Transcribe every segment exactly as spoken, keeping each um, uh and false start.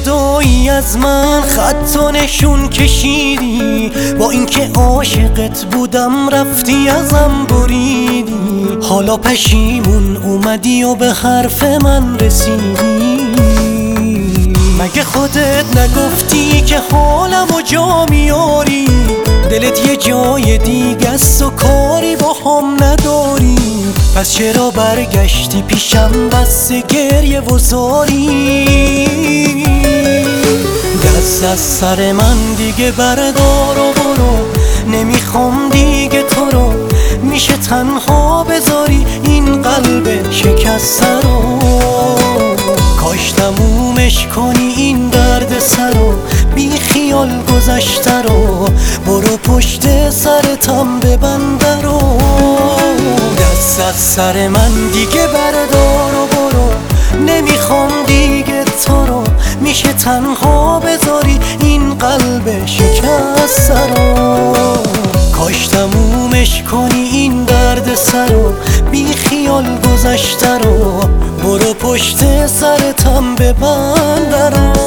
جدایی از من خط و نشون کشیدی، با اینکه عاشقت بودم رفتی ازم بریدی. حالا پشیمون اومدی و به حرف من رسیدی. مگه خودت نگفتی که حالمو جا میاری؟ دلت یه جای دیگه است و کاری با هم نداری. پس چرا برگشتی پیشم بس گریه و زاری؟ دست از سر من دیگه بردار و برو، نمیخوام دیگه تو رو. میشه تنها بذاری این قلب شکسته رو؟ کاش تمومش کنی این درد سر رو، بی خیال گذشته رو. برو پشت سرتم ببنده رو. دست از سر من دیگه بردار و برو، نمیخوام دیگه تو رو. میشه تنها بذاری این قلب شکسته رو؟ کاش تمومش کنی این درد سر رو، بی خیال گذشته رو. برو پشت سرتم ببنده رو.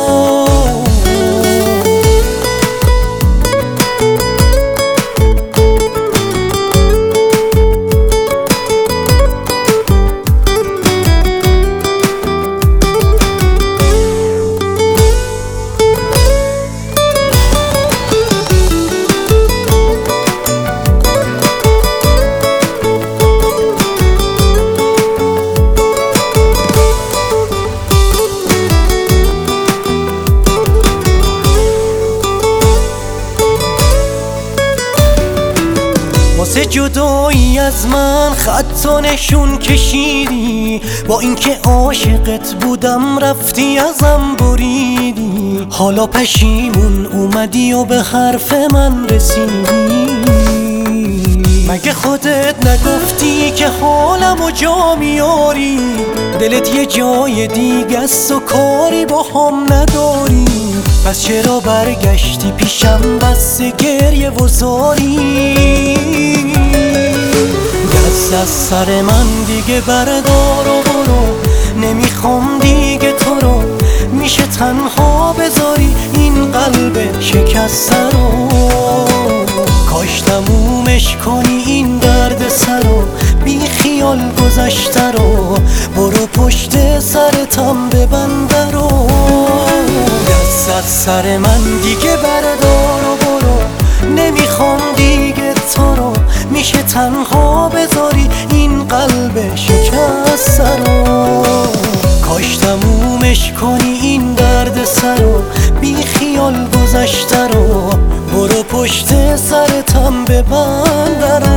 واسه جدایی از من خط و نشون کشیدی، با اینکه عاشقت بودم رفتی ازم بریدی. حالا پشیمون اومدی و به حرف من رسیدی. مگه خودت نگفتی که حالمو جا میاری؟ دلت یه جای دیگه است و کاری با هم نداری. پس چرا برگشتی پیشم بس گریه و زاری؟ دست از سر من دیگه بردار و برو، نمیخوام دیگه تو رو. میشه تنها بذاری این قلب شکسته رو؟ کاش تمومش کنی این درد سر رو، بی خیال گذشته رو. برو پشت سرتم ببنده رو. دست از سر من دیگه بردار و برو، نمیخوام دیگه تو رو. میشه تنها بذاری این قلب شکسته رو؟ کاش تمومش کنی این درد سر رو، بی خیال گذشته رو. برو پشت سرتم ببنده رو.